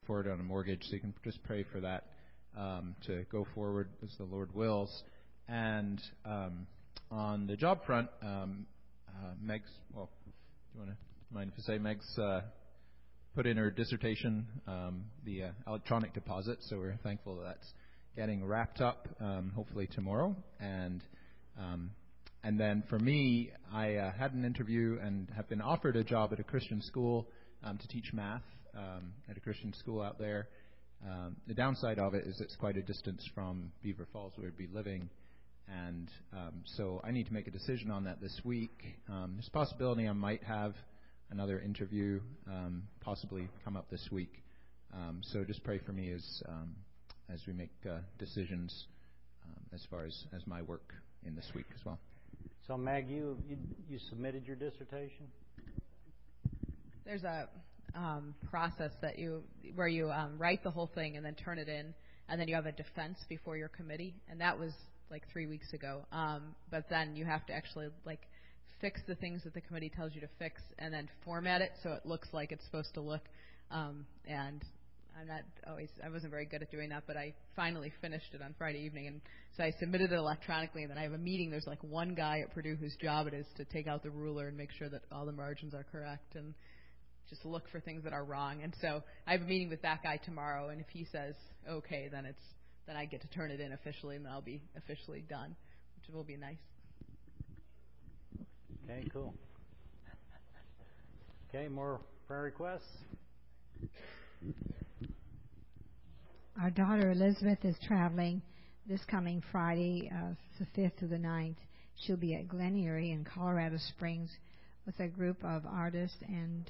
forward on a mortgage. So you can just pray for that to go forward as the Lord wills. And on the job front, Meg's, well, do you mind if I say Meg's put in her dissertation, the electronic deposit, so we're thankful that's getting wrapped up, hopefully tomorrow. And then for me, I had an interview and have been offered a job at a Christian school to teach math at a Christian school out there. The downside of it is it's quite a distance from Beaver Falls where we'd be living, and so I need to make a decision on that this week. There's a possibility I might have another interview possibly come up this week. So just pray for me as we make decisions as far as my work in this week as well. So Meg, you submitted your dissertation? There's a process where you write the whole thing and then turn it in, and then you have a defense before your committee, and that was like 3 weeks ago. But then you have to actually fix the things that the committee tells you to fix, and then format it so it looks like it's supposed to look. And I wasn't very good at doing that, but I finally finished it on Friday evening, and so I submitted it electronically, and then I have a meeting. There's one guy at Purdue whose job it is to take out the ruler and make sure that all the margins are correct and just look for things that are wrong. And so I have a meeting with that guy tomorrow, and if he says okay, then I get to turn it in officially, and then I'll be officially done, which will be nice. Okay, cool. Okay, more prayer requests? Our daughter Elizabeth is traveling this coming Friday, the 5th to the 9th. She'll be at Glen Erie in Colorado Springs with a group of artists and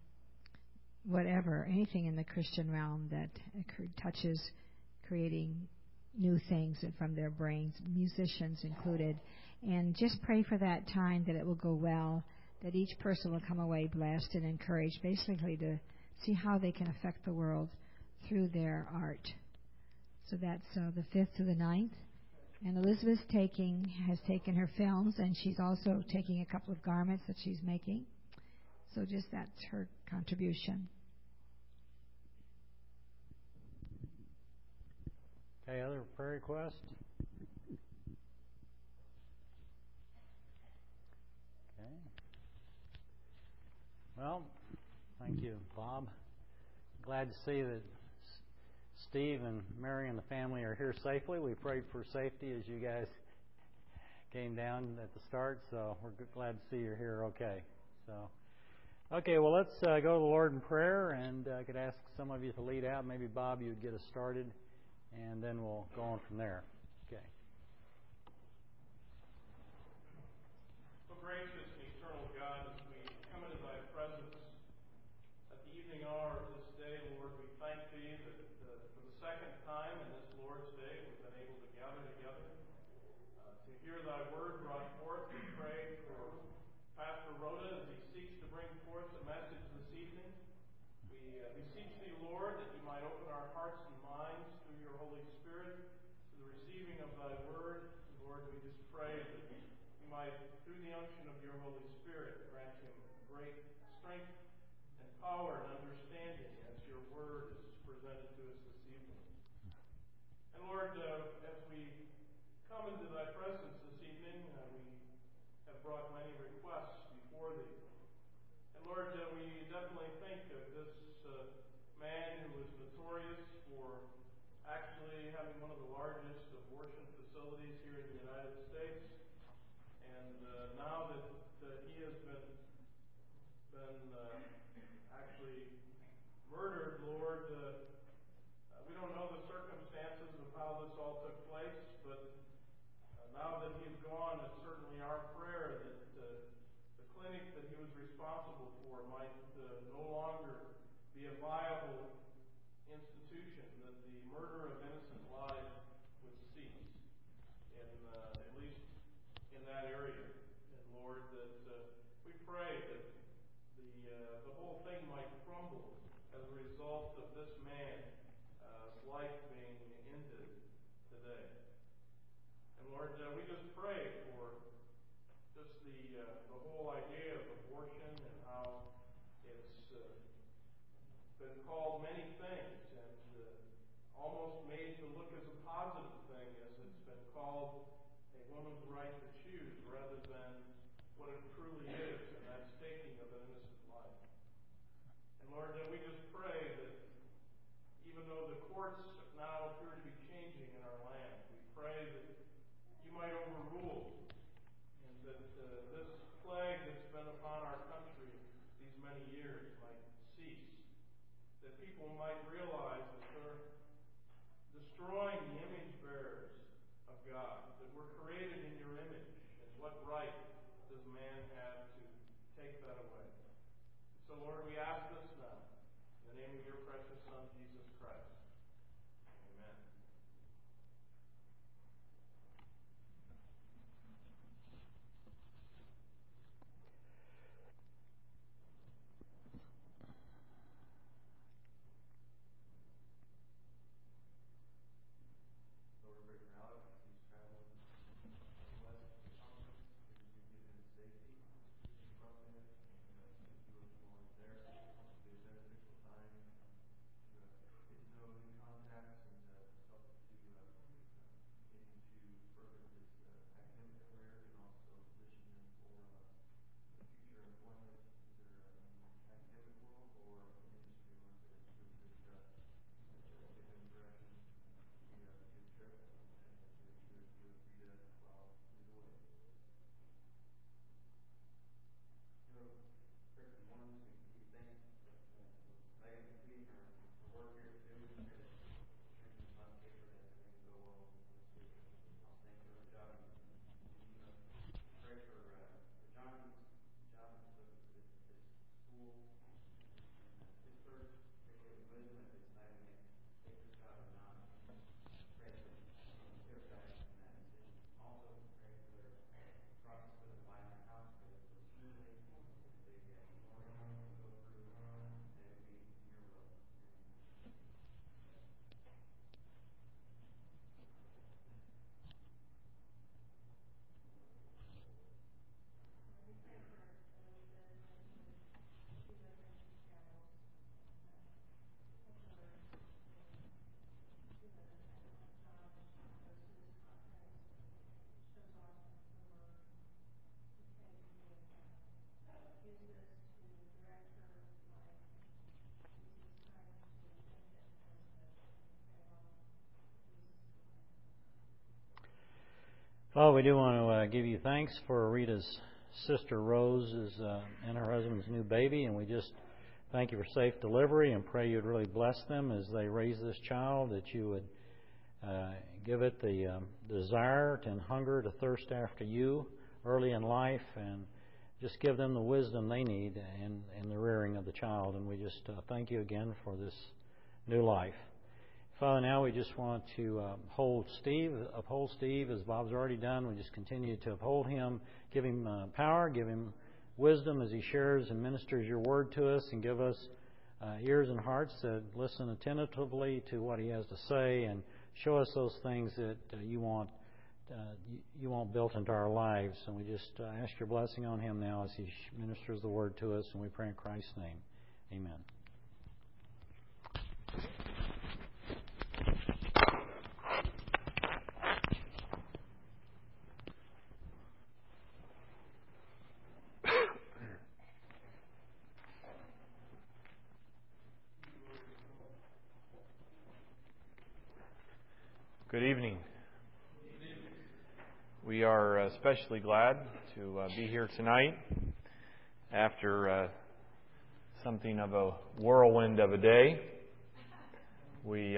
anything in the Christian realm that touches creating new things from their brains, musicians included. And just pray for that time that it will go well, that each person will come away blessed and encouraged, basically to see how they can affect the world through their art. So that's the 5th to the 9th. And Elizabeth has taken her films, and she's also taking a couple of garments that she's making. So just that's her contribution. Okay, other prayer requests? Okay. Well, thank you, Bob. Glad to see that Steve and Mary and the family are here safely. We prayed for safety as you guys came down at the start, so we're glad to see you're here okay. So, okay, well, let's go to the Lord in prayer, and I could ask some of you to lead out. Maybe, Bob, you would get us started, and then we'll go on from there. Okay. Oh, gracious and eternal God, as we come into thy presence at the evening hour of this day, Lord, we thank thee that for the second time in this Lord's Day we've been able to gather together to hear thy word brought forth. We pray for Pastor Rhoda as he seeks to bring forth a message this evening. We beseech thee, Lord, that you might open our hearts and minds through your Holy Spirit to the receiving of thy word. Lord, we just pray that you might, through the unction of your Holy Spirit, grant him great strength and power and understanding as your word is presented to us this evening. And Lord, as we come into thy presence this evening, we have brought many requests before thee. And Lord, we definitely think of this man who was notorious for actually having one of the largest abortion facilities here in the United States. And now that he has been actually murdered, Lord, we don't know the circumstances of how this all took place, but now that he's gone, it's certainly our prayer that the clinic that he was responsible for might no longer be a viable institution, that the murder of innocent lives would cease, at least in that area. And Lord, that we pray that the whole thing might crumble as a result of this man's life being ended today. And Lord, we just pray for just the whole idea of abortion and how it's been called many things Well, we do want to give you thanks for Rita's sister Rose's and her husband's new baby, and we just thank you for safe delivery and pray you'd really bless them as they raise this child, that you would give it the desire and hunger to thirst after you early in life, and just give them the wisdom they need in the rearing of the child. And we just thank you again for this new life. Father, now we just want to uphold Steve as Bob's already done. We just continue to uphold him, give him power, give him wisdom as he shares and ministers your word to us, and give us ears and hearts that listen attentively to what he has to say, and show us those things that you want built into our lives. And we just ask your blessing on him now as he ministers the word to us, and we pray in Christ's name. Amen. Good evening. We are especially glad to be here tonight after something of a whirlwind of a day. We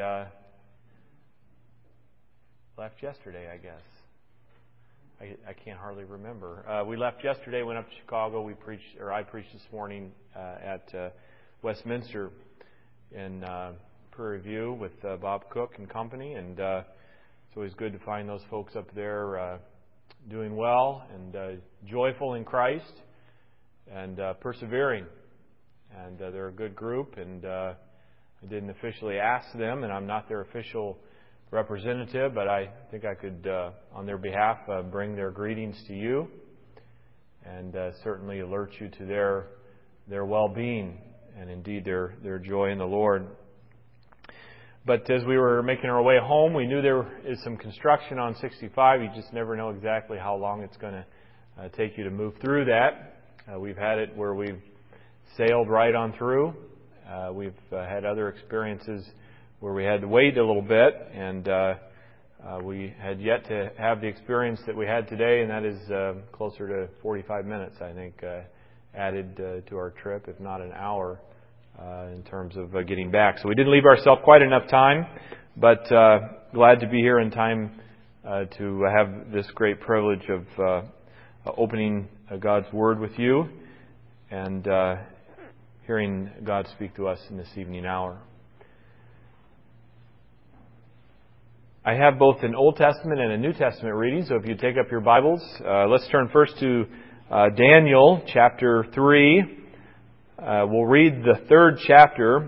left yesterday, I guess. I can't hardly remember. We left yesterday, went up to Chicago. I preached this morning at Westminster in Prairie View with Bob Cook and company, and it's always good to find those folks up there doing well and joyful in Christ and persevering. And they're a good group, and I didn't officially ask them, and I'm not their official representative, but I think I could, on their behalf, bring their greetings to you and certainly alert you to their well-being and indeed their joy in the Lord. But as we were making our way home, we knew there is some construction on 65. You just never know exactly how long it's going to take you to move through that. We've had it where we've sailed right on through. We've had other experiences where we had to wait a little bit, and we had yet to have the experience that we had today, and that is closer to 45 minutes, I think, added to our trip, if not an hour. In terms of getting back. So we didn't leave ourselves quite enough time, but glad to be here in time to have this great privilege of opening God's Word with you and hearing God speak to us in this evening hour. I have both an Old Testament and a New Testament reading, so if you take up your Bibles, let's turn first to Daniel chapter 3. We'll read the third chapter.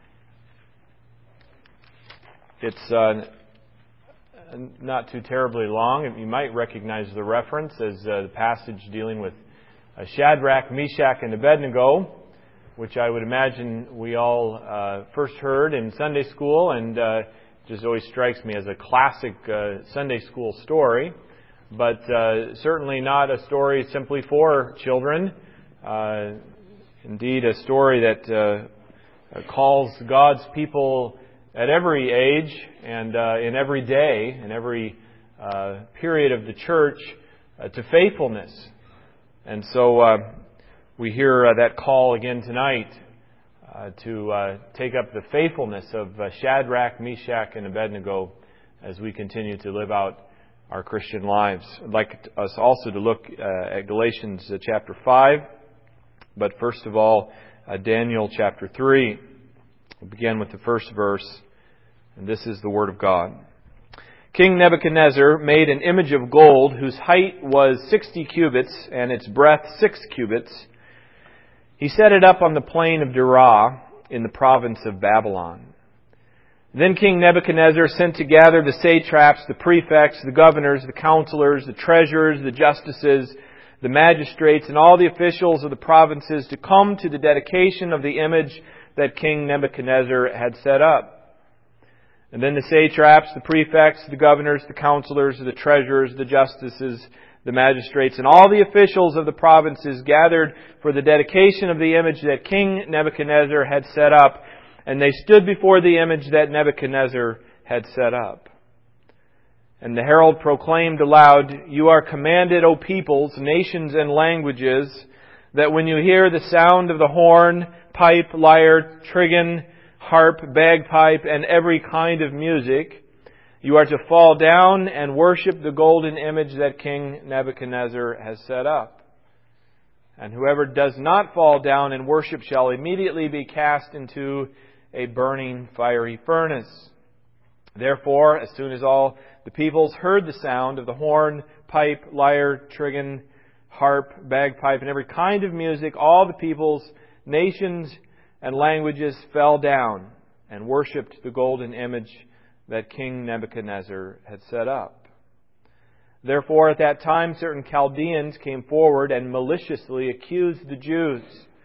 It's not too terribly long. You might recognize the reference as the passage dealing with Shadrach, Meshach, and Abednego, which I would imagine we all first heard in Sunday school, and just always strikes me as a classic Sunday school story, but certainly not a story simply for children. Indeed, a story that calls God's people at every age and in every day, in every period of the church, to faithfulness. And so we hear that call again tonight to take up the faithfulness of Shadrach, Meshach, and Abednego as we continue to live out our Christian lives. I'd like us also to look at Galatians chapter 5. But first of all, Daniel chapter 3. We'll begin with the first verse, and this is the Word of God. King Nebuchadnezzar made an image of gold whose height was 60 cubits and its breadth 6 cubits. He set it up on the plain of Dura in the province of Babylon. Then King Nebuchadnezzar sent to gather the satraps, the prefects, the governors, the counselors, the treasurers, the justices, the magistrates, and all the officials of the provinces to come to the dedication of the image that King Nebuchadnezzar had set up. And then the satraps, the prefects, the governors, the counselors, the treasurers, the justices, the magistrates, and all the officials of the provinces gathered for the dedication of the image that King Nebuchadnezzar had set up, and they stood before the image that Nebuchadnezzar had set up. And the herald proclaimed aloud, "You are commanded, O peoples, nations, and languages, that when you hear the sound of the horn, pipe, lyre, trigon, harp, bagpipe, and every kind of music, you are to fall down and worship the golden image that King Nebuchadnezzar has set up. And whoever does not fall down and worship shall immediately be cast into a burning fiery furnace." Therefore, as soon as all the peoples heard the sound of the horn, pipe, lyre, trigon, harp, bagpipe, and every kind of music, all the peoples, nations, and languages fell down and worshipped the golden image that King Nebuchadnezzar had set up. Therefore, at that time, certain Chaldeans came forward and maliciously accused the Jews.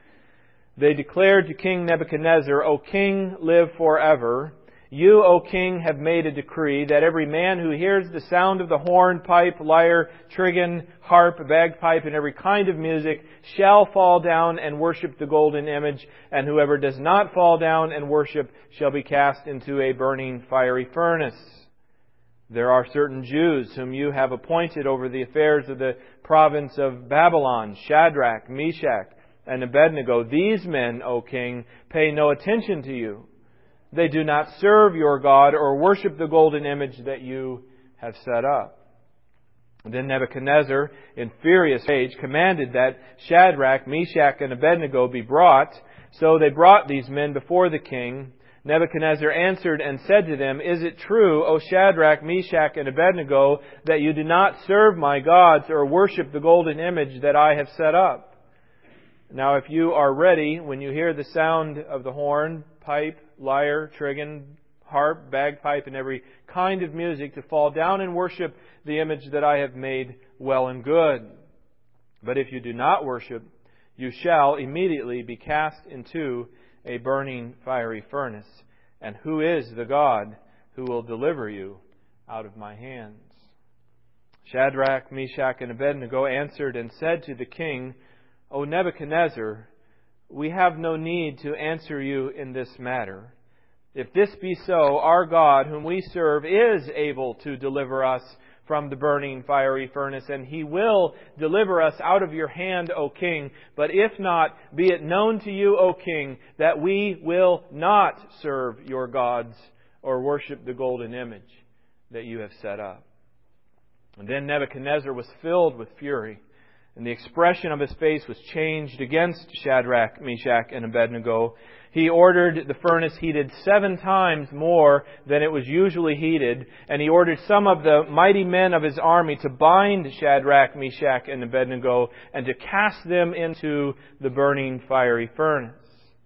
They declared to King Nebuchadnezzar, "O king, live forever. You, O king, have made a decree that every man who hears the sound of the horn, pipe, lyre, trigon, harp, bagpipe, and every kind of music shall fall down and worship the golden image, and whoever does not fall down and worship shall be cast into a burning fiery furnace. There are certain Jews whom you have appointed over the affairs of the province of Babylon, Shadrach, Meshach, and Abednego. These men, O king, pay no attention to you. They do not serve your God or worship the golden image that you have set up." Then Nebuchadnezzar, in furious rage, commanded that Shadrach, Meshach, and Abednego be brought. So they brought these men before the king. Nebuchadnezzar answered and said to them, "Is it true, O Shadrach, Meshach, and Abednego, that you do not serve my gods or worship the golden image that I have set up? Now if you are ready, when you hear the sound of the horn, pipe, lyre, trigon, harp, bagpipe, and every kind of music, to fall down and worship the image that I have made, well and good. But if you do not worship, you shall immediately be cast into a burning fiery furnace. And who is the God who will deliver you out of my hands?" Shadrach, Meshach, and Abednego answered and said to the king, "O Nebuchadnezzar, we have no need to answer you in this matter. If this be so, our God, whom we serve, is able to deliver us from the burning fiery furnace, and He will deliver us out of your hand, O king. But if not, be it known to you, O king, that we will not serve your gods or worship the golden image that you have set up." And then Nebuchadnezzar was filled with fury, and the expression of his face was changed against Shadrach, Meshach, and Abednego. He ordered the furnace heated 7 times more than it was usually heated, and he ordered some of the mighty men of his army to bind Shadrach, Meshach, and Abednego, and to cast them into the burning fiery furnace.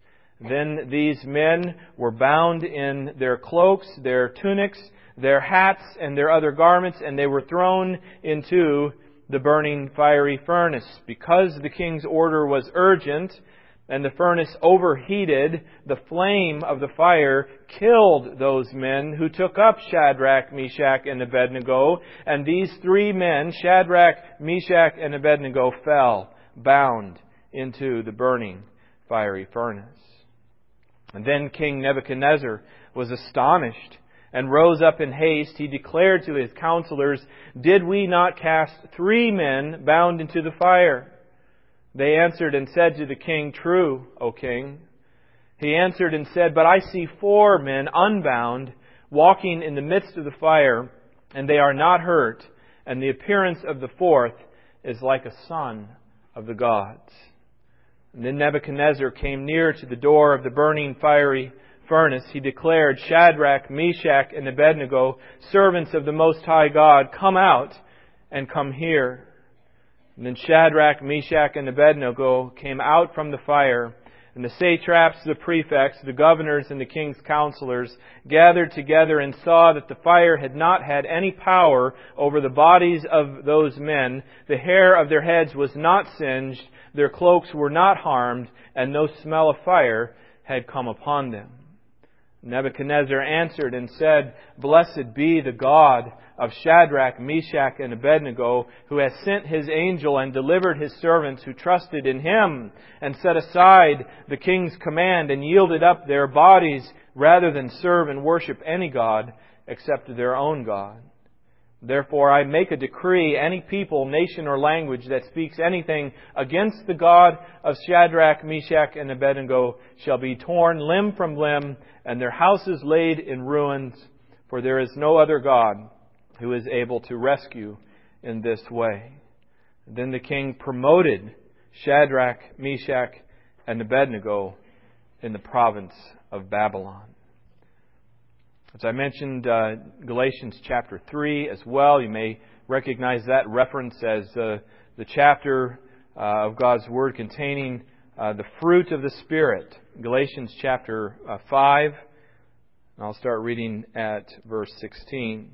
Then these men were bound in their cloaks, their tunics, their hats, and their other garments, and they were thrown into the burning fiery furnace. Because the king's order was urgent and the furnace overheated, the flame of the fire killed those men who took up Shadrach, Meshach, and Abednego. And these 3 men, Shadrach, Meshach, and Abednego, fell bound into the burning fiery furnace. And then King Nebuchadnezzar was astonished and rose up in haste. He declared to his counselors, "Did we not cast 3 men bound into the fire?" They answered and said to the king, "True, O king." He answered and said, "But I see 4 men unbound, walking in the midst of the fire, and they are not hurt, and the appearance of the 4th is like a son of the gods." And then Nebuchadnezzar came near to the door of the burning fiery furnace. He declared, "Shadrach, Meshach, and Abednego, servants of the Most High God, come out and come here." And then Shadrach, Meshach, and Abednego came out from the fire, and the satraps, the prefects, the governors, and the king's counselors gathered together and saw that the fire had not had any power over the bodies of those men. The hair of their heads was not singed, their cloaks were not harmed, and no smell of fire had come upon them. Nebuchadnezzar answered and said, "Blessed be the God of Shadrach, Meshach, and Abednego, who has sent His angel and delivered His servants who trusted in Him, and set aside the king's command and yielded up their bodies rather than serve and worship any god except their own God." Therefore I make a decree, any people, nation, or language that speaks anything against the God of Shadrach, Meshach, and Abednego shall be torn limb from limb, and their houses laid in ruins, for there is no other God who is able to rescue in this way. Then the king promoted Shadrach, Meshach, and Abednego in the province of Babylon. As I mentioned, Galatians chapter 3 as well. You may recognize that reference as the chapter of God's Word containing the fruit of the Spirit. Galatians chapter 5. And I'll start reading at verse 16.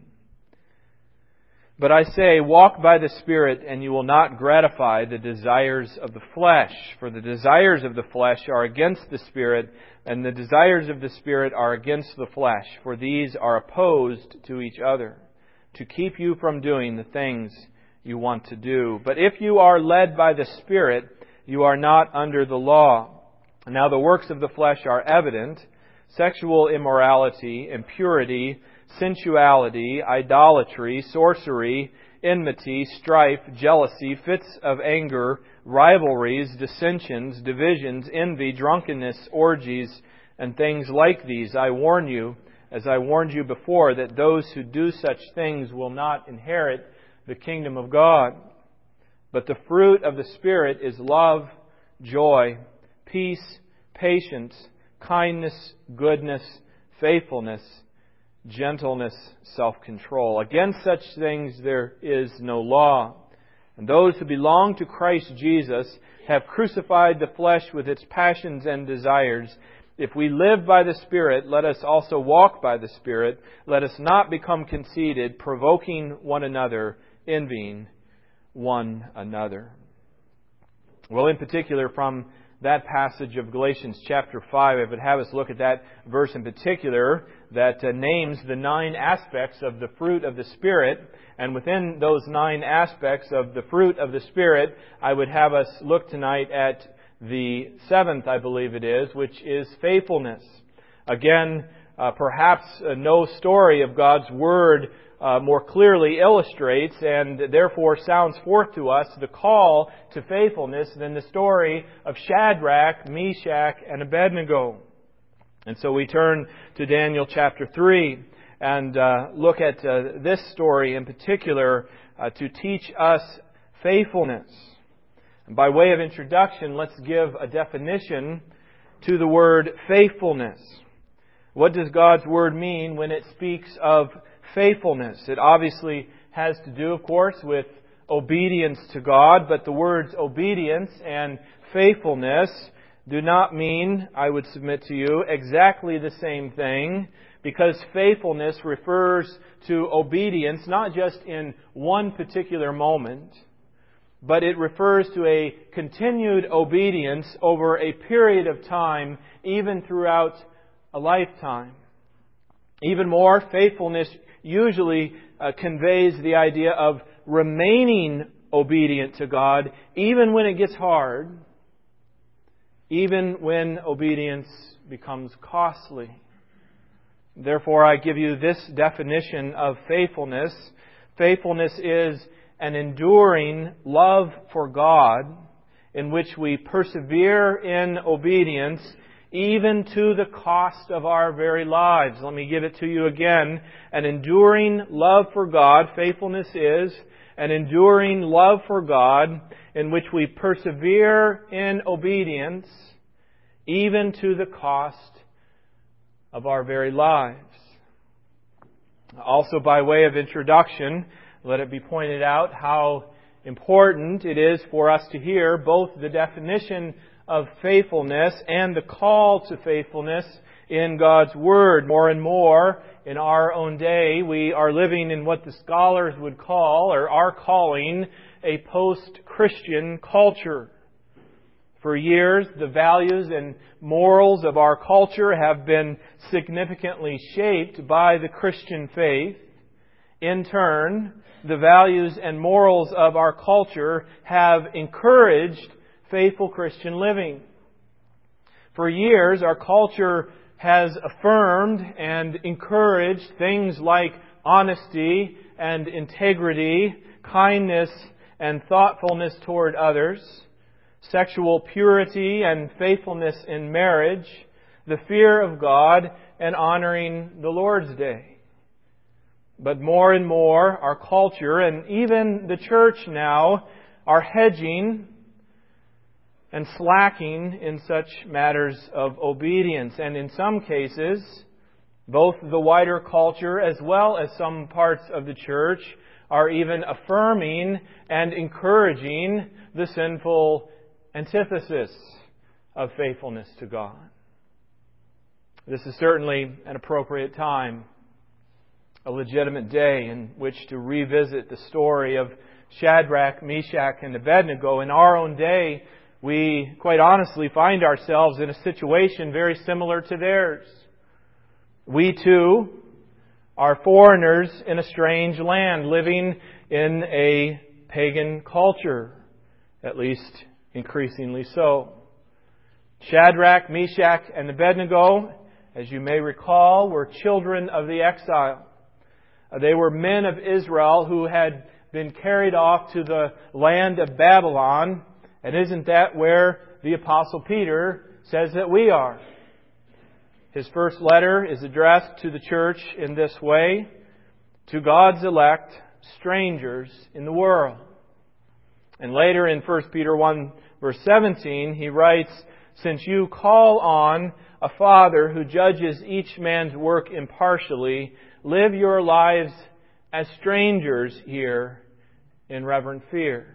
But I say, walk by the Spirit, and you will not gratify the desires of the flesh. For the desires of the flesh are against the Spirit, and the desires of the Spirit are against the flesh. For these are opposed to each other, to keep you from doing the things you want to do. But if you are led by the Spirit, you are not under the law. Now the works of the flesh are evident: sexual immorality, impurity, sensuality, idolatry, sorcery, enmity, strife, jealousy, fits of anger, rivalries, dissensions, divisions, envy, drunkenness, orgies, and things like these. I warn you, as I warned you before, that those who do such things will not inherit the kingdom of God. But the fruit of the Spirit is love, joy, peace, patience, kindness, goodness, faithfulness, gentleness, self-control. Against such things there is no law. And those who belong to Christ Jesus have crucified the flesh with its passions and desires. If we live by the Spirit, let us also walk by the Spirit. Let us not become conceited, provoking one another, envying one another. Well, in particular, from that passage of Galatians chapter 5, I would have us look at that verse in particular that names the 9 aspects of the fruit of the Spirit. And within those 9 aspects of the fruit of the Spirit, I would have us look tonight at the 7th, I believe it is, which is faithfulness. Again, perhaps no story of God's Word more clearly illustrates and therefore sounds forth to us the call to faithfulness than the story of Shadrach, Meshach, and Abednego. And so we turn to Daniel chapter 3 and look at this story in particular to teach us faithfulness. And by way of introduction, let's give a definition to the word faithfulness. What does God's Word mean when it speaks of faithfulness? It obviously has to do, of course, with obedience to God, but the words obedience and faithfulness do not mean, I would submit to you, exactly the same thing, because faithfulness refers to obedience not just in one particular moment, but it refers to a continued obedience over a period of time, even throughout a lifetime. Even more, faithfulness usually conveys the idea of remaining obedient to God, even when it gets hard, even when obedience becomes costly. Therefore, I give you this definition of faithfulness. Faithfulness is an enduring love for God in which we persevere in obedience even to the cost of our very lives. Let me give it to you again. An enduring love for God, faithfulness is an enduring love for God in which we persevere in obedience even to the cost of our very lives. Also, by way of introduction, let it be pointed out how important it is for us to hear both the definition of faithfulness and the call to faithfulness in God's Word. More and more in our own day, we are living in what the scholars would call, or are calling, a post-Christian culture. For years, the values and morals of our culture have been significantly shaped by the Christian faith. In turn, the values and morals of our culture have encouraged faithful Christian living. For years, our culture has affirmed and encouraged things like honesty and integrity, kindness and thoughtfulness toward others, sexual purity and faithfulness in marriage, the fear of God, and honoring the Lord's Day. But more and more, our culture and even the church now are hedging and slacking in such matters of obedience. And in some cases, both the wider culture as well as some parts of the church are even affirming and encouraging the sinful antithesis of faithfulness to God. This is certainly an appropriate time, a legitimate day in which to revisit the story of Shadrach, Meshach, and Abednego. In our own day, we quite honestly find ourselves in a situation very similar to theirs. We too are foreigners in a strange land, living in a pagan culture, at least increasingly so. Shadrach, Meshach, and Abednego, as you may recall, were children of the exile. They were men of Israel who had been carried off to the land of Babylon. And isn't that where the Apostle Peter says that we are? His first letter is addressed to the church in this way: to God's elect, strangers in the world. And later in 1 Peter 1 verse 17, he writes, "Since you call on a Father who judges each man's work impartially, live your lives as strangers here in reverent fear."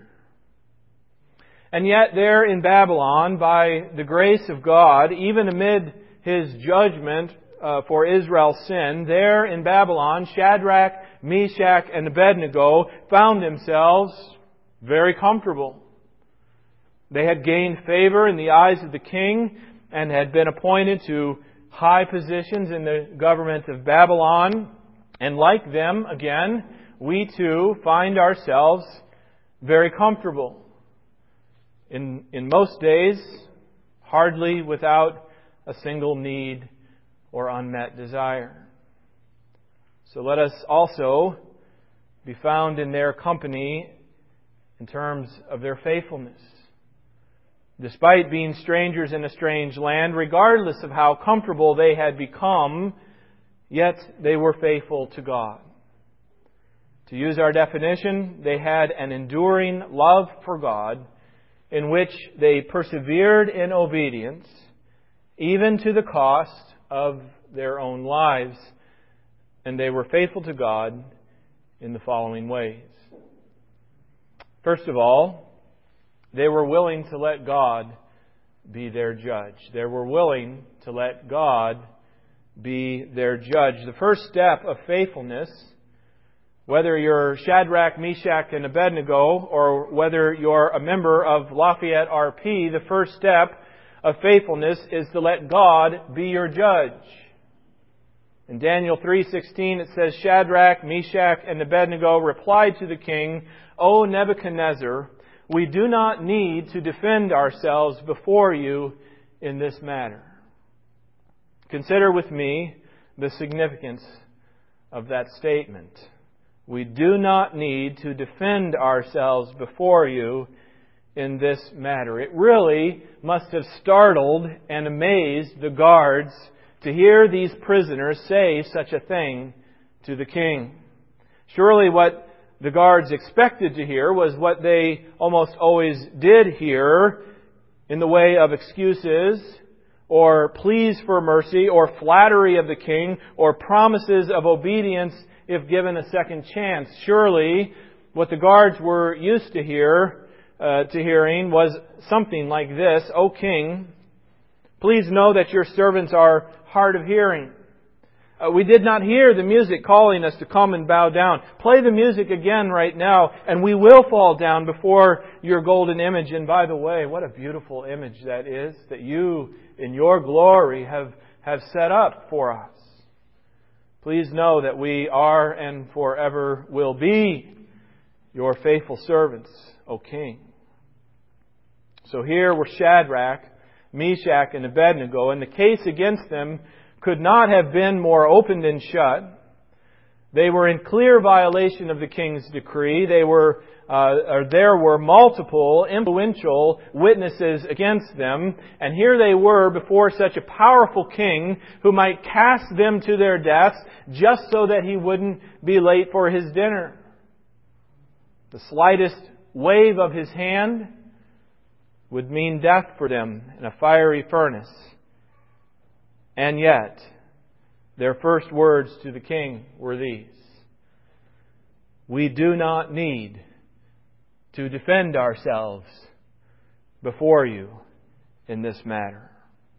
And yet there in Babylon, by the grace of God, even amid His judgment for Israel's sin, there in Babylon, Shadrach, Meshach, and Abednego found themselves very comfortable. They had gained favor in the eyes of the king and had been appointed to high positions in the government of Babylon. And like them, again, we too find ourselves very comfortable. In most days, hardly without a single need or unmet desire. So let us also be found in their company in terms of their faithfulness. Despite being strangers in a strange land, regardless of how comfortable they had become, yet they were faithful to God. To use our definition, they had an enduring love for God in which they persevered in obedience, even to the cost of their own lives. And they were faithful to God in the following ways. First of all, they were willing to let God be their judge. They were willing to let God be their judge. The first step of faithfulness, whether you're Shadrach, Meshach, and Abednego, or whether you're a member of Lafayette RP, the first step of faithfulness is to let God be your judge. In Daniel 3:16 it says, "Shadrach, Meshach, and Abednego replied to the king, 'O Nebuchadnezzar, we do not need to defend ourselves before you in this matter.'" Consider with me the significance of that statement. We do not need to defend ourselves before you in this matter. It really must have startled and amazed the guards to hear these prisoners say such a thing to the king. Surely what the guards expected to hear was what they almost always did hear in the way of excuses or pleas for mercy or flattery of the king or promises of obedience if given a second chance. Surely what the guards were used to hearing was something like this: "O king, please know that your servants are hard of hearing. We did not hear the music calling us to come and bow down. Play the music again right now, and we will fall down before your golden image." And by the way, what a beautiful image that is, that you, in your glory, have set up for us. Please know that we are and forever will be your faithful servants, O king. So here were Shadrach, Meshach, and Abednego, and the case against them could not have been more opened and shut. They were in clear violation of the king's decree. There were multiple influential witnesses against them. And here they were before such a powerful king who might cast them to their deaths just so that he wouldn't be late for his dinner. The slightest wave of his hand would mean death for them in a fiery furnace. And yet, their first words to the king were these: "We do not need to defend ourselves before you in this matter.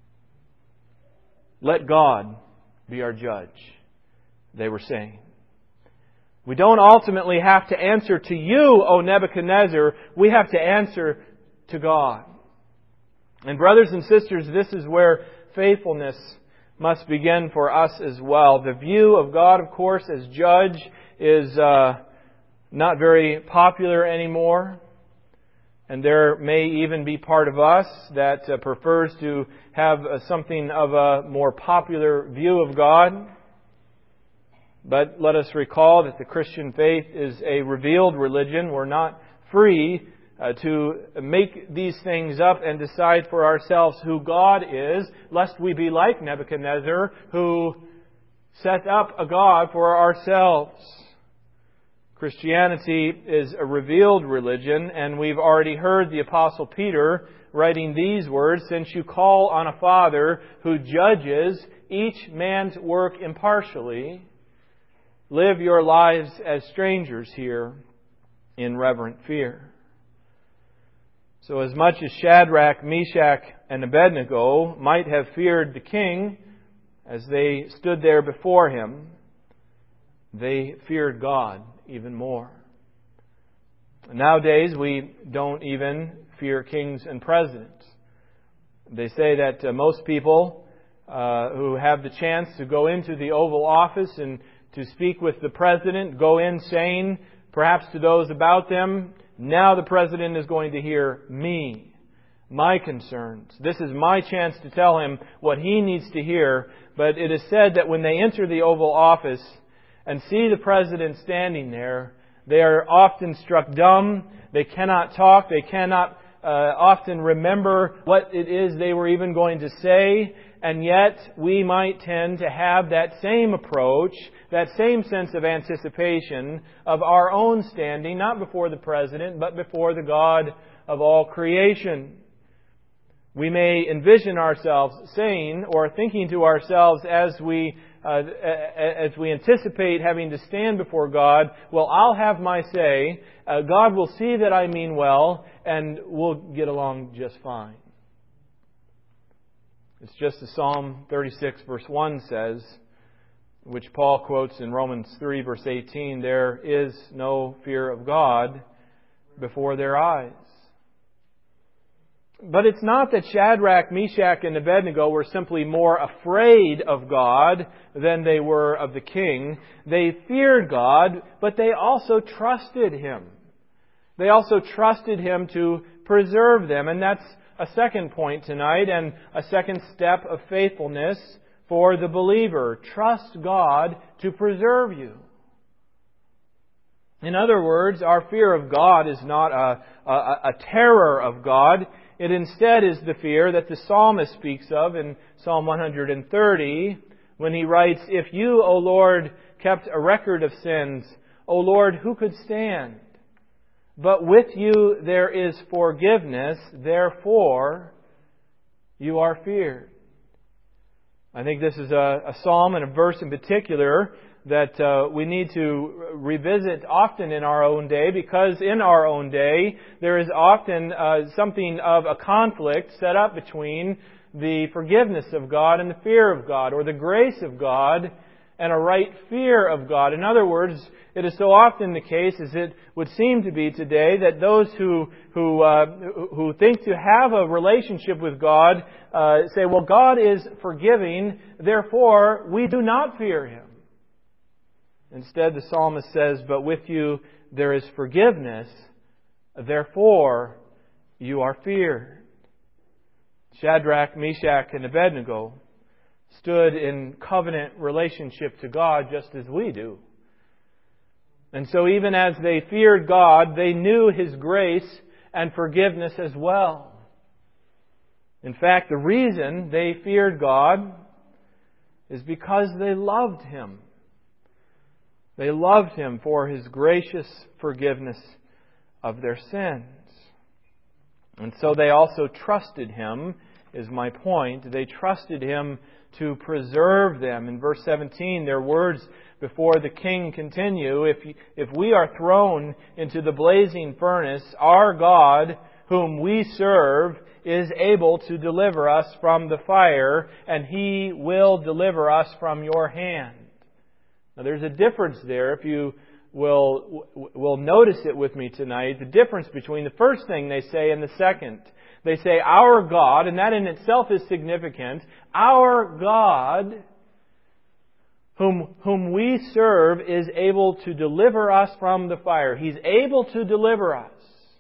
Let God be our judge," they were saying. "We don't ultimately have to answer to you, O Nebuchadnezzar. We have to answer to God." And brothers and sisters, this is where faithfulness must begin for us as well. The view of God, of course, as judge is not very popular anymore. And there may even be part of us that prefers to have something of a more popular view of God. But let us recall that the Christian faith is a revealed religion. We're not free to make these things up and decide for ourselves who God is, lest we be like Nebuchadnezzar, who set up a God for ourselves. Christianity is a revealed religion, and we've already heard the Apostle Peter writing these words: "Since you call on a Father who judges each man's work impartially, live your lives as strangers here in reverent fear." So as much as Shadrach, Meshach, and Abednego might have feared the king as they stood there before him, they feared God even more. Nowadays, we don't even fear kings and presidents. They say that most people who have the chance to go into the Oval Office and to speak with the president go in saying, perhaps to those about them, "Now the president is going to hear me, my concerns. This is my chance to tell him what he needs to hear." But it is said that when they enter the Oval Office and see the president standing there, they are often struck dumb. They cannot talk. They cannot often remember what it is they were even going to say. And yet, we might tend to have that same approach, that same sense of anticipation of our own standing, not before the president, but before the God of all creation. We may envision ourselves saying or thinking to ourselves as we anticipate having to stand before God, "Well, I'll have my say. God will see that I mean well, and we'll get along just fine." It's just as Psalm 36 verse 1 says, which Paul quotes in Romans 3 verse 18, "There is no fear of God before their eyes." But it's not that Shadrach, Meshach, and Abednego were simply more afraid of God than they were of the king. They feared God, but they also trusted Him. They also trusted Him to preserve them. And that's a second point tonight, and a second step of faithfulness for the believer. Trust God to preserve you. In other words, our fear of God is not a terror of God. It instead is the fear that the psalmist speaks of in Psalm 130 when he writes, "If you, O Lord, kept a record of sins, O Lord, who could stand? But with you there is forgiveness, therefore you are feared." I think this is a psalm and a verse in particular that we need to revisit often in our own day, because in our own day there is often something of a conflict set up between the forgiveness of God and the fear of God, or the grace of God and a right fear of God. In other words, it is so often the case, as it would seem to be today, that those who think to have a relationship with God say, "Well, God is forgiving, therefore we do not fear Him." Instead, the psalmist says, "But with you there is forgiveness, therefore you are feared." Shadrach, Meshach, and Abednego stood in covenant relationship to God just as we do. And so even as they feared God, they knew His grace and forgiveness as well. In fact, the reason they feared God is because they loved Him. They loved Him for His gracious forgiveness of their sins. And so they also trusted Him, is my point. They trusted Him to preserve them. In verse 17, their words before the king continue, if we are thrown into the blazing furnace, our God, whom we serve, is able to deliver us from the fire, and He will deliver us from your hand. Now there's a difference there, if you will notice it with me tonight, the difference between the first thing they say and the second. They say, our God, and that in itself is significant, our God, whom we serve, is able to deliver us from the fire. He's able to deliver us.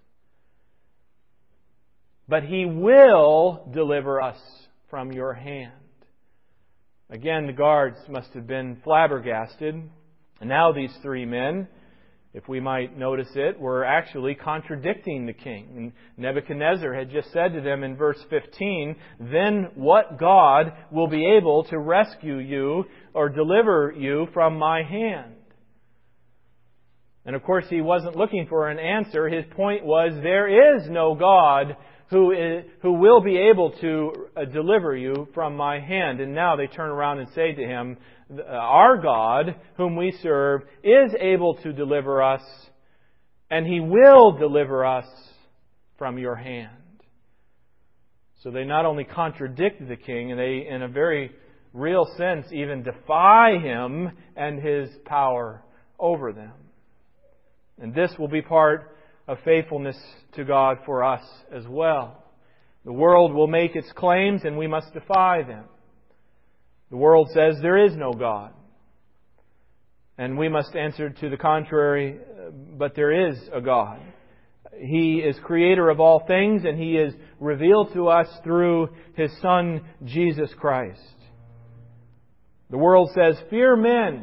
But He will deliver us from your hand. Again, the guards must have been flabbergasted. And now these three men, if we might notice it, were actually contradicting the king. And Nebuchadnezzar had just said to them in verse 15, then what God will be able to rescue you or deliver you from my hand? And of course he wasn't looking for an answer. His point was, there is no God who will be able to deliver you from my hand. And now they turn around and say to him, our God, whom we serve, is able to deliver us, and He will deliver us from your hand. So they not only contradict the king, and they, in a very real sense, even defy Him and His power over them. And this will be part of faithfulness to God for us as well. The world will make its claims, and we must defy them. The world says there is no God. And we must answer to the contrary, but there is a God. He is creator of all things, and He is revealed to us through His Son, Jesus Christ. The world says, fear men.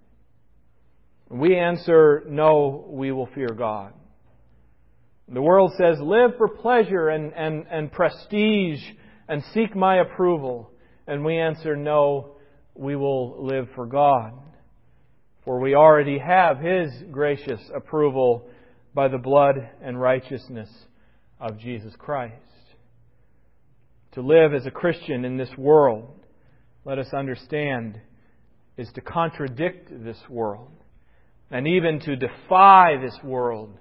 We answer, no, we will fear God. The world says, live for pleasure and prestige and seek my approval. And we answer, no, we will live for God. For we already have His gracious approval by the blood and righteousness of Jesus Christ. To live as a Christian in this world, let us understand, is to contradict this world. And even to defy this world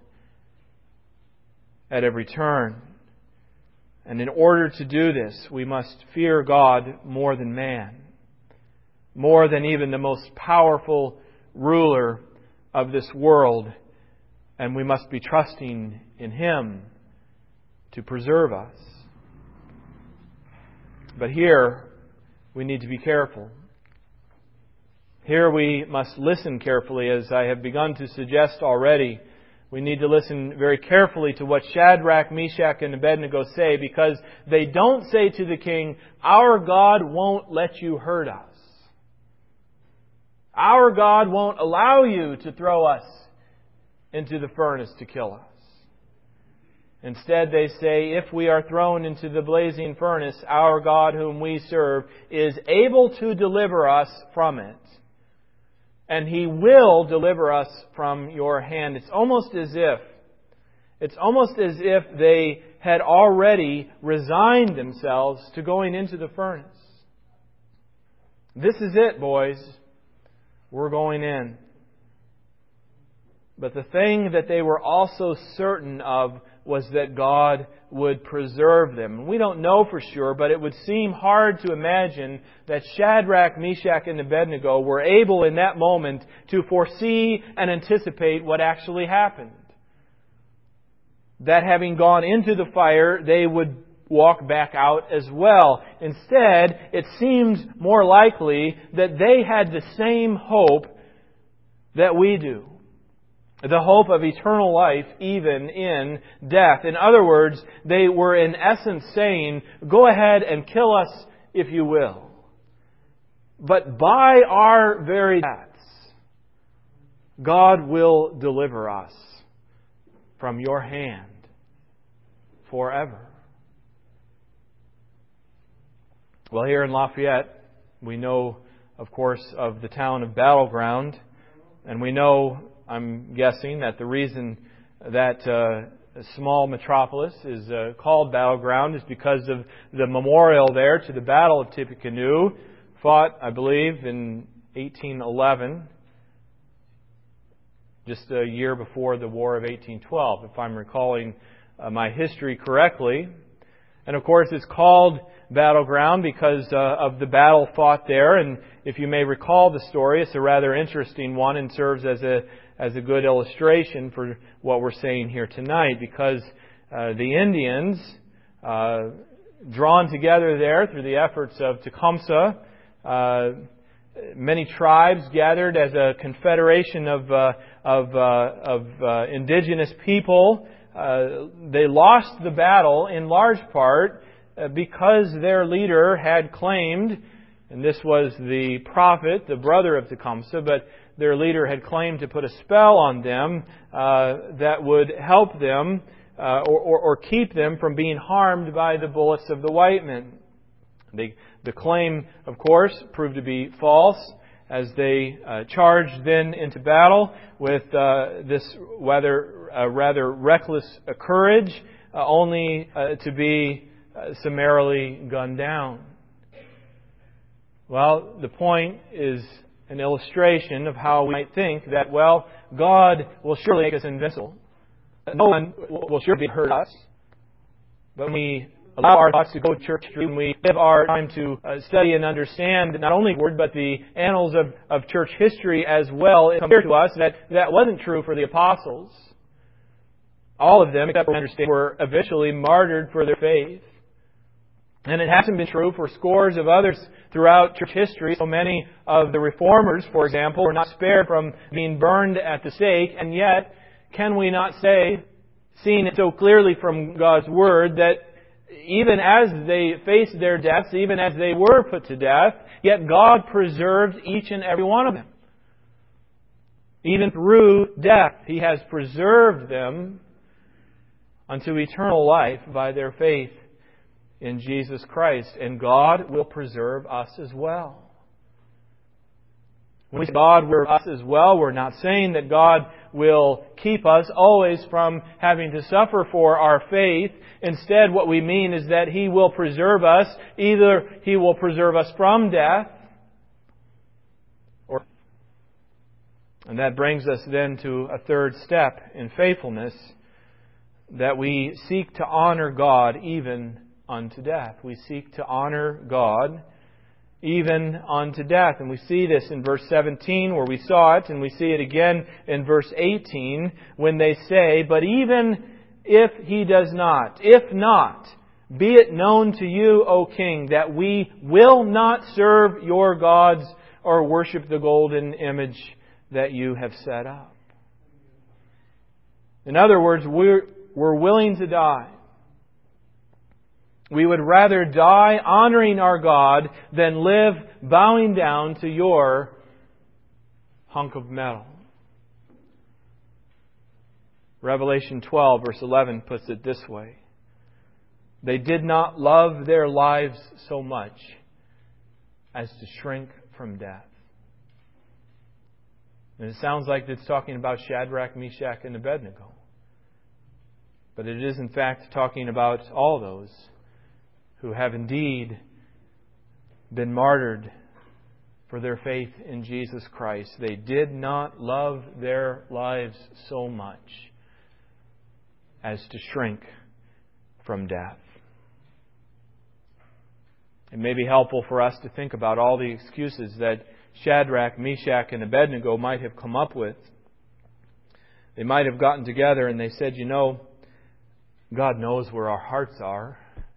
at every turn. And in order to do this, we must fear God more than man. More than even the most powerful ruler of this world. And we must be trusting in Him to preserve us. But here, we need to be careful. Here we must listen carefully, as I have begun to suggest already. We need to listen very carefully to what Shadrach, Meshach, and Abednego say, because they don't say to the king, our God won't let you hurt us. Our God won't allow you to throw us into the furnace to kill us. Instead, they say, if we are thrown into the blazing furnace, our God whom we serve is able to deliver us from it. And He will deliver us from your hand. It's almost as if they had already resigned themselves to going into the furnace. This is it, boys. We're going in. But the thing that they were also certain of was that God would preserve them. And we don't know for sure, but it would seem hard to imagine that Shadrach, Meshach, and Abednego were able in that moment to foresee and anticipate what actually happened. That having gone into the fire, they would walk back out as well. Instead, it seems more likely that they had the same hope that we do. The hope of eternal life even in death. In other words, they were in essence saying, go ahead and kill us if you will. But by our very deaths, God will deliver us from your hand forever. Well, here in Lafayette, we know, of course, of the town of Battleground. And we know, I'm guessing, that the reason that a small metropolis is called Battleground is because of the memorial there to the Battle of Tippecanoe, fought, I believe, in 1811, just a year before the War of 1812, if I'm recalling my history correctly. And of course, it's called Battleground because of the battle fought there. And if you may recall the story, it's a rather interesting one and serves as a good illustration for what we're saying here tonight. Because the Indians, drawn together there through the efforts of Tecumseh, many tribes gathered as a confederation of indigenous people. They lost the battle in large part because their leader had claimed, and this was the prophet, the brother of Tecumseh, but their leader had claimed to put a spell on them that would help them or keep them from being harmed by the bullets of the white men. The claim, of course, proved to be false as they charged then into battle with this rather reckless courage, only to be summarily gunned down. Well, the point is an illustration of how we might think that, well, God will surely make us invincible. No one will surely hurt us. But when we allow our thoughts to go to church history, when we give our time to study and understand not only the Word, but the annals of church history as well, it's clear to us that wasn't true for the apostles. All of them, except for understand, were eventually martyred for their faith. And it hasn't been true for scores of others throughout church history. So many of the reformers, for example, were not spared from being burned at the stake. And yet, can we not say, seeing it so clearly from God's Word, that even as they faced their deaths, even as they were put to death, yet God preserved each and every one of them. Even through death, He has preserved them unto eternal life by their faith in Jesus Christ. And God will preserve us as well. When we say God will preserve us as well, we're not saying that God will keep us always from having to suffer for our faith. Instead, what we mean is that He will preserve us. Either He will preserve us from death, and that brings us then to a third step in faithfulness, that we seek to honor God even unto death. We seek to honor God even unto death. And we see this in verse 17 where we saw it, and we see it again in verse 18 when they say, "But even if He does not, if not, be it known to you, O King, that we will not serve your gods or worship the golden image that you have set up." In other words, we're willing to die. We would rather die honoring our God than live bowing down to your hunk of metal. Revelation 12, verse 11 puts it this way: "They did not love their lives so much as to shrink from death." And it sounds like it's talking about Shadrach, Meshach, and Abednego. But it is in fact talking about all those who have indeed been martyred for their faith in Jesus Christ. They did not love their lives so much as to shrink from death. It may be helpful for us to think about all the excuses that Shadrach, Meshach, and Abednego might have come up with. They might have gotten together and they said, God knows where our hearts are.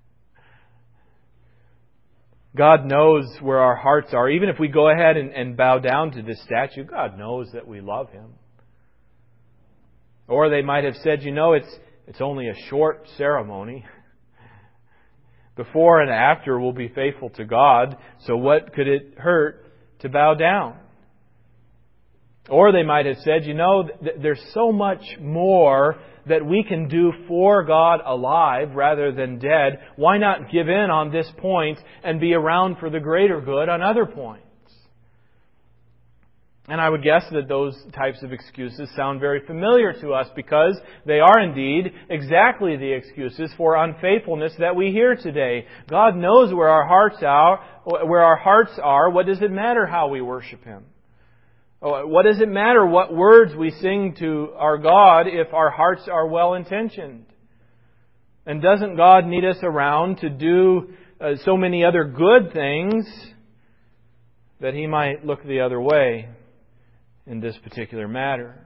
God knows where our hearts are. Even if we go ahead and bow down to this statue, God knows that we love Him. Or they might have said, it's only a short ceremony. Before and after we'll be faithful to God, so what could it hurt to bow down? Or they might have said, there's so much more that we can do for God alive rather than dead. Why not give in on this point and be around for the greater good on other points? And I would guess that those types of excuses sound very familiar to us because they are indeed exactly the excuses for unfaithfulness that we hear today. God knows where our hearts are. What does it matter how we worship Him? What does it matter what words we sing to our God if our hearts are well-intentioned? And doesn't God need us around to do so many other good things that He might look the other way in this particular matter?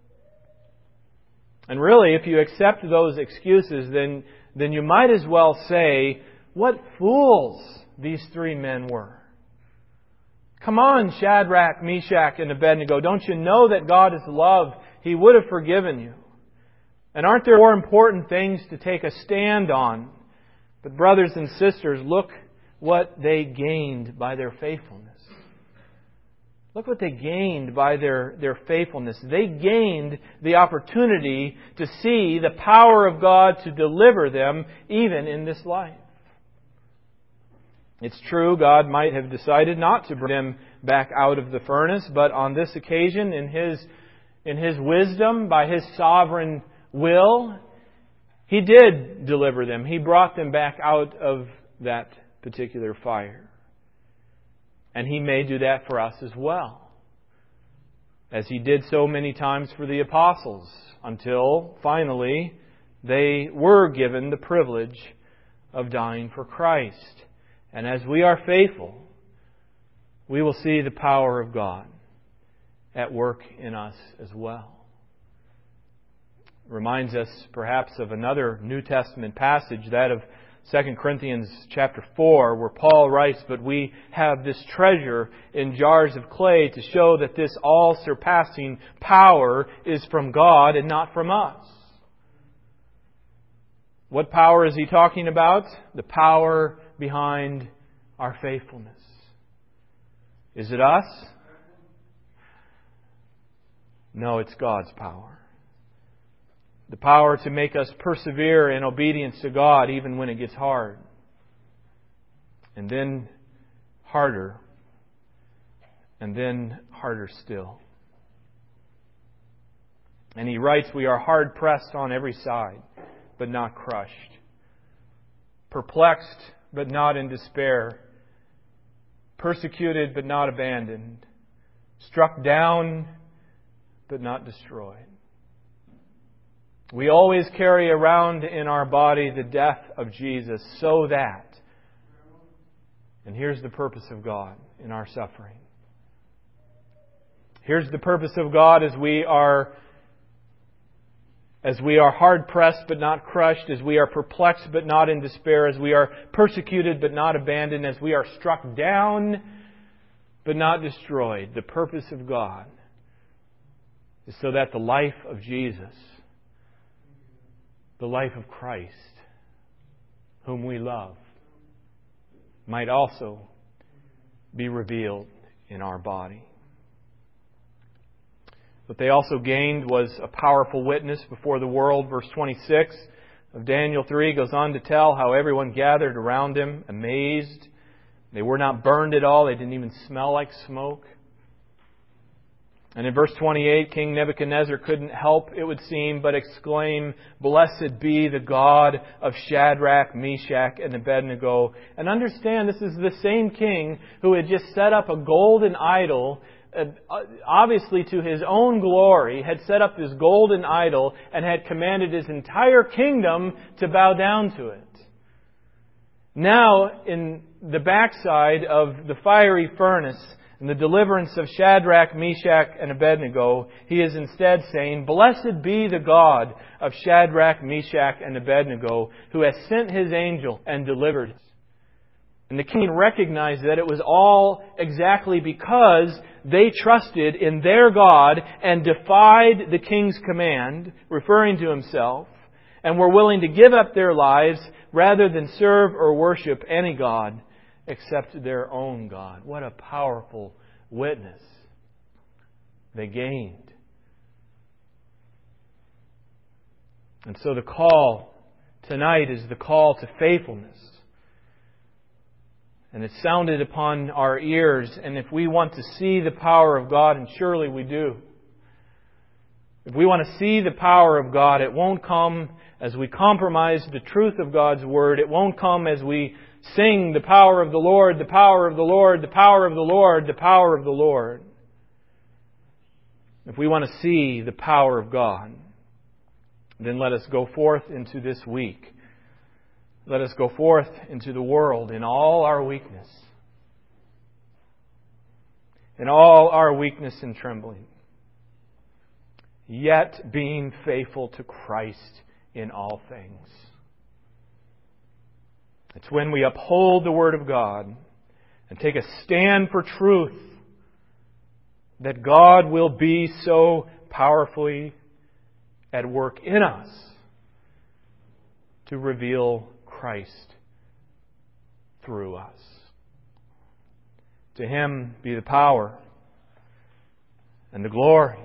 And really, if you accept those excuses, then you might as well say, what fools these three men were. Come on, Shadrach, Meshach, and Abednego. Don't you know that God is love? He would have forgiven you. And aren't there more important things to take a stand on? But brothers and sisters, look what they gained by their faithfulness. Look what they gained by their faithfulness. They gained the opportunity to see the power of God to deliver them even in this life. It's true, God might have decided not to bring them back out of the furnace, but on this occasion, in His wisdom, by His sovereign will, He did deliver them. He brought them back out of that particular fire. And He may do that for us as well, as He did so many times for the apostles, until finally they were given the privilege of dying for Christ. And as we are faithful, we will see the power of God at work in us as well. Reminds us perhaps of another New Testament passage, that of 2 Corinthians chapter 4, where Paul writes, "But we have this treasure in jars of clay to show that this all-surpassing power is from God and not from us." What power is he talking about? The power behind our faithfulness. Is it us? No, it's God's power. The power to make us persevere in obedience to God even when it gets hard. And then harder. And then harder still. And he writes, "We are hard pressed on every side, but not crushed. Perplexed, but not in despair. Persecuted, but not abandoned. Struck down, but not destroyed." We always carry around in our body the death of Jesus so that, and here's the purpose of God in our suffering. Here's the purpose of God as we are hard pressed but not crushed, as we are perplexed but not in despair, as we are persecuted but not abandoned, as we are struck down but not destroyed. The purpose of God is so that the life of Jesus, the life of Christ, whom we love, might also be revealed in our body. What they also gained was a powerful witness before the world. Verse 26 of Daniel 3 goes on to tell how everyone gathered around him, amazed. They were not burned at all. They didn't even smell like smoke. And in verse 28, King Nebuchadnezzar couldn't help, it would seem, but exclaim, "Blessed be the God of Shadrach, Meshach, and Abednego." And understand, this is the same king who had just set up a golden idol, obviously to his own glory, had set up this golden idol and had commanded his entire kingdom to bow down to it. Now, in the backside of the fiery furnace, in the deliverance of Shadrach, Meshach, and Abednego, he is instead saying, "Blessed be the God of Shadrach, Meshach, and Abednego, who has sent His angel and delivered us." And the king recognized that it was all exactly because they trusted in their God and defied the king's command, referring to himself, and were willing to give up their lives rather than serve or worship any God except their own God. What a powerful witness they gained. And so the call tonight is the call to faithfulness. And it's sounded upon our ears, and if we want to see the power of God, and surely we do, if we want to see the power of God, it won't come as we compromise the truth of God's Word. It won't come as we sing the power of the Lord, the power of the Lord, the power of the Lord, the power of the Lord. If we want to see the power of God, then let us go forth into this week. Let us go forth into the world in all our weakness. In all our weakness and trembling. Yet being faithful to Christ in all things. It's when we uphold the Word of God and take a stand for truth that God will be so powerfully at work in us to reveal Christ through us. To Him be the power and the glory,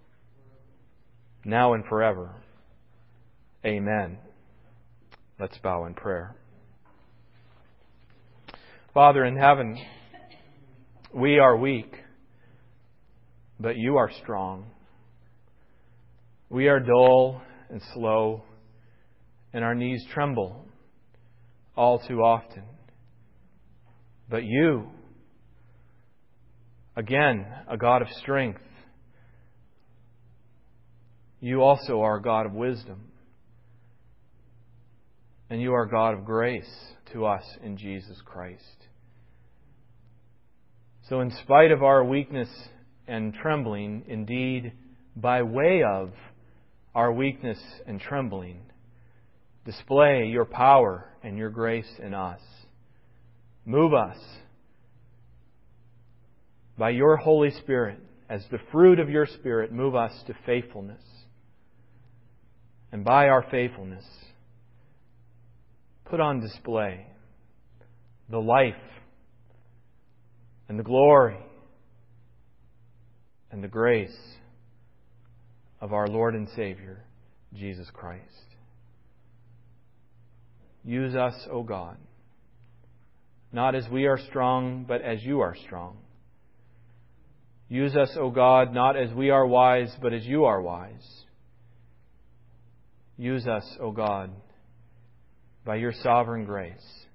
now and forever. Amen. Let's bow in prayer. Father in heaven, we are weak, but You are strong. We are dull and slow, and our knees tremble all too often. But You, again, a God of strength, You also are a God of wisdom. And You are God of grace to us in Jesus Christ. So in spite of our weakness and trembling, indeed, by way of our weakness and trembling, display Your power and Your grace in us. Move us by Your Holy Spirit, as the fruit of Your Spirit, move us to faithfulness. And by our faithfulness, put on display the life and the glory and the grace of our Lord and Savior, Jesus Christ. Use us, O God, not as we are strong, but as You are strong. Use us, O God, not as we are wise, but as You are wise. Use us, O God, by Your sovereign grace.